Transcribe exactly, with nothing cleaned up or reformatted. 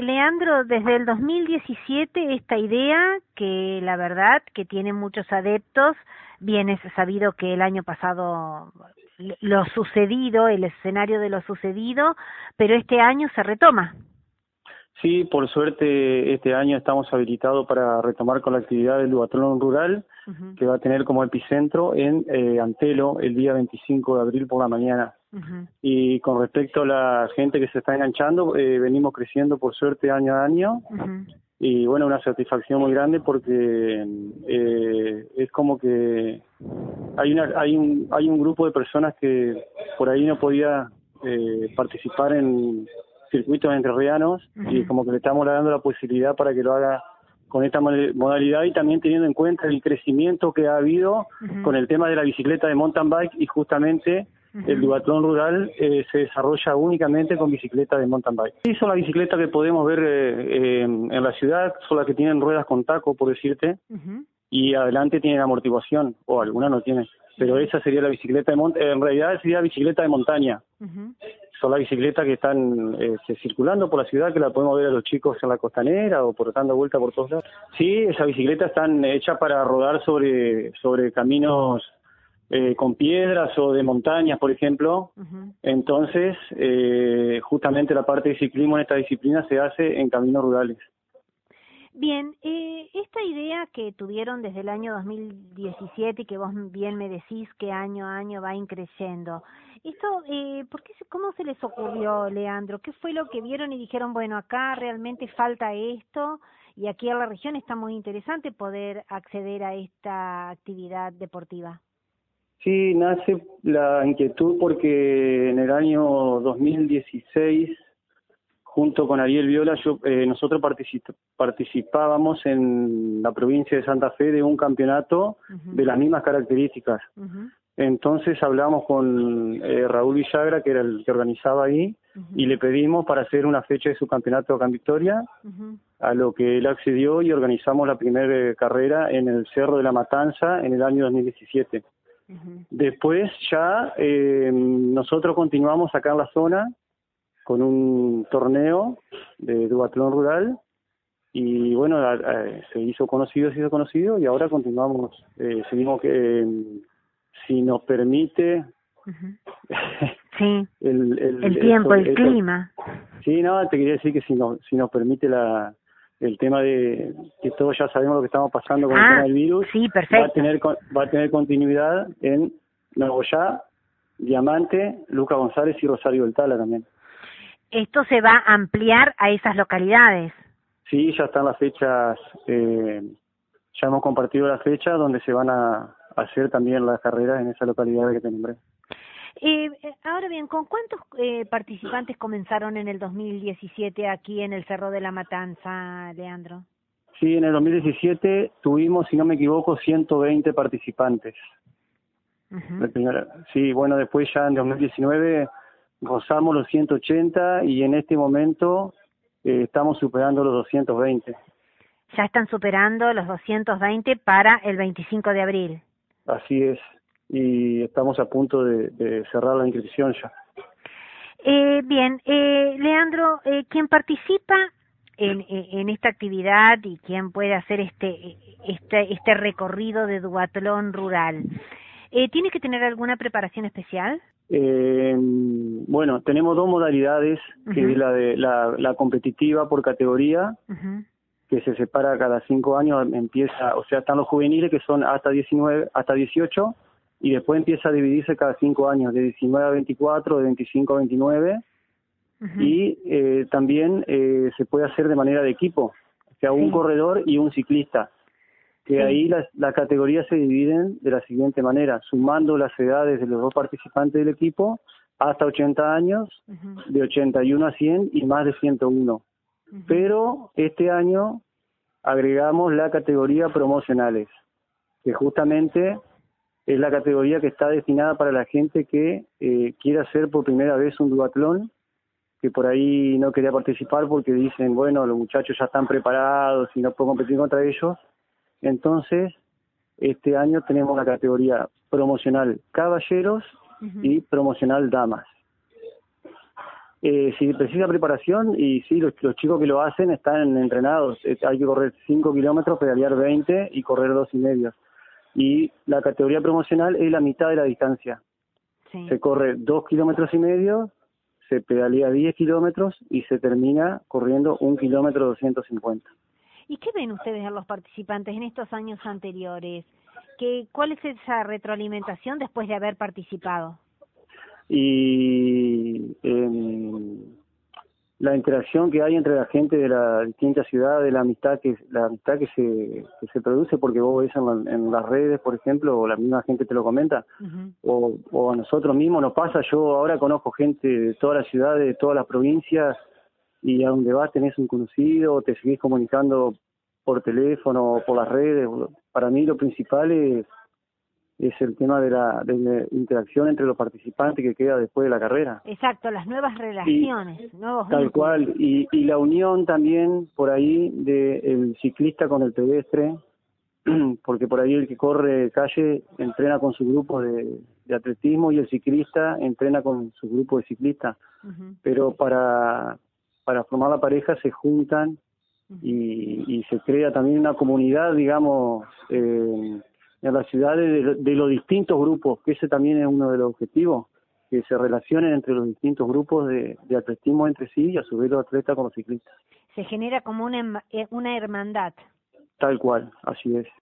Leandro, desde el dos mil diecisiete esta idea, que la verdad que tiene muchos adeptos, bien es sabido que el año pasado lo sucedido, el escenario de lo sucedido, pero este año se retoma. Sí, por suerte este año estamos habilitados para retomar con la actividad del duatlón rural, uh-huh. que va a tener como epicentro en eh, Antelo el día veinticinco de abril por la mañana. Uh-huh. Y con respecto a la gente que se está enganchando, eh, venimos creciendo por suerte año a año. Uh-huh. Y bueno, una satisfacción muy grande porque eh, es como que hay una hay un hay un grupo de personas que por ahí no podía eh, participar en circuitos entrerrianos, uh-huh. y como que le estamos dando la posibilidad para que lo haga con esta modalidad y también teniendo en cuenta el crecimiento que ha habido uh-huh. con el tema de la bicicleta de mountain bike, y justamente uh-huh. el duatlón rural eh, se desarrolla únicamente con bicicleta de mountain bike. Sí, son las bicicletas que podemos ver eh, eh, en la ciudad, son las que tienen ruedas con taco, por decirte, uh-huh. y adelante tienen amortiguación, o algunas no tienen, pero esa sería la bicicleta de montaña, en realidad sería bicicleta de montaña. Uh-huh. Son las bicicletas que están eh, circulando por la ciudad, que la podemos ver a los chicos en la costanera o por dando vuelta por todos lados. Sí, esas bicicletas están hechas para rodar sobre sobre caminos eh, con piedras o de montañas, por ejemplo. Uh-huh. Entonces, eh, justamente la parte de ciclismo en esta disciplina se hace en caminos rurales. Bien, eh, esta idea que tuvieron desde el año dos mil diecisiete y que vos bien me decís que año a año va increciendo, esto, eh, ¿por qué, cómo se les ocurrió, Leandro? ¿Qué fue lo que vieron y dijeron, bueno, acá realmente falta esto y aquí en la región está muy interesante poder acceder a esta actividad deportiva? Sí, nace la inquietud porque en el año dos mil dieciséis, junto con Ariel Viola, yo, eh, nosotros particip- participábamos en la provincia de Santa Fe de un campeonato uh-huh. de las mismas características. Uh-huh. Entonces hablamos con eh, Raúl Villagra, que era el que organizaba ahí, uh-huh. y le pedimos para hacer una fecha de su campeonato acá en Victoria, uh-huh. a lo que él accedió y organizamos la primera eh, carrera en el Cerro de la Matanza en el año dos mil diecisiete. Uh-huh. Después ya eh, nosotros continuamos acá en la zona con un torneo de duatlón rural y bueno, a, a, se hizo conocido, se hizo conocido y ahora continuamos, eh, seguimos que eh, si nos permite uh-huh. sí. el, el, el tiempo, esto, el esto, clima. Sí, no, te quería decir que si nos, si nos permite la el tema de que todos ya sabemos lo que estamos pasando con ah, el tema del virus, sí, perfecto. va a tener va a tener continuidad en Nogoyá, Diamante, Luca González y Rosario del Tala también. ¿Esto se va a ampliar a esas localidades? Sí, ya están las fechas, eh, ya hemos compartido las fechas donde se van a hacer también las carreras en esa localidad que te nombré. Eh, ahora bien, ¿con cuántos eh, participantes comenzaron en el dos mil diecisiete aquí en el Cerro de la Matanza, Leandro? Sí, en el dos mil diecisiete tuvimos, si no me equivoco, ciento veinte participantes. Uh-huh. Primera, sí, bueno, después ya en dos mil diecinueve rozamos los ciento ochenta y en este momento eh, estamos superando los doscientos veinte. Ya están superando los doscientos veinte para el veinticinco de abril. Así es, y estamos a punto de, de cerrar la inscripción ya. Eh, bien, eh, Leandro, eh, quien participa en, en esta actividad y quien puede hacer este este este recorrido de duatlón rural, eh, ¿tiene que tener alguna preparación especial? Eh, bueno, tenemos dos modalidades, uh-huh. que es la de la, la competitiva por categoría, uh-huh. que se separa cada cinco años, empieza, o sea, están los juveniles que son hasta diecinueve, hasta dieciocho, y después empieza a dividirse cada cinco años, de diecinueve a veinticuatro, de veinticinco a veintinueve, uh-huh. y eh, también eh, se puede hacer de manera de equipo, o sea, un sí. corredor y un ciclista, que sí. ahí las, las categorías se dividen de la siguiente manera, sumando las edades de los dos participantes del equipo, hasta ochenta años, uh-huh. de ochenta y uno a cien y más de ciento uno. Uh-huh. Pero este año agregamos la categoría promocionales, que justamente es la categoría que está destinada para la gente que eh, quiere hacer por primera vez un duatlón, que por ahí no quería participar porque dicen, bueno, los muchachos ya están preparados y no puedo competir contra ellos. Entonces, este año tenemos la categoría promocional caballeros uh-huh. y promocional damas. Eh, si precisa preparación, y sí, los, los chicos que lo hacen están entrenados. Eh, hay que correr cinco kilómetros, pedalear veinte y correr dos y medio. Y la categoría promocional es la mitad de la distancia. Sí. Se corre dos kilómetros y medio, se pedalea diez kilómetros y se termina corriendo un kilómetro doscientos cincuenta. ¿Y qué ven ustedes a los participantes en estos años anteriores? ¿Qué, ¿Cuál es esa retroalimentación después de haber participado? Y eh, la interacción que hay entre la gente de las distintas ciudades, la amistad que la amistad que se que se produce, porque vos ves en, la, en las redes, por ejemplo, o la misma gente te lo comenta, uh-huh. o, o a nosotros mismos nos pasa. Yo ahora conozco gente de todas las ciudades, de todas las provincias, y a donde vas tenés un conocido, te seguís comunicando por teléfono o por las redes. Para mí lo principal es es el tema de la, de la interacción entre los participantes que queda después de la carrera. Exacto, las nuevas relaciones, y, nuevos tal vínculos. cual, y, y la unión también por ahí del ciclista con el pedestre, porque por ahí el que corre calle entrena con su grupo de, de atletismo y el ciclista entrena con su grupo de ciclistas, uh-huh. pero para, para formar la pareja se juntan uh-huh. y, y se crea también una comunidad, digamos, eh, en las ciudades de, de los distintos grupos, que ese también es uno de los objetivos, que se relacionen entre los distintos grupos de, de atletismo entre sí y a su vez los atletas con los ciclistas. Se genera como una, una hermandad. Tal cual, así es.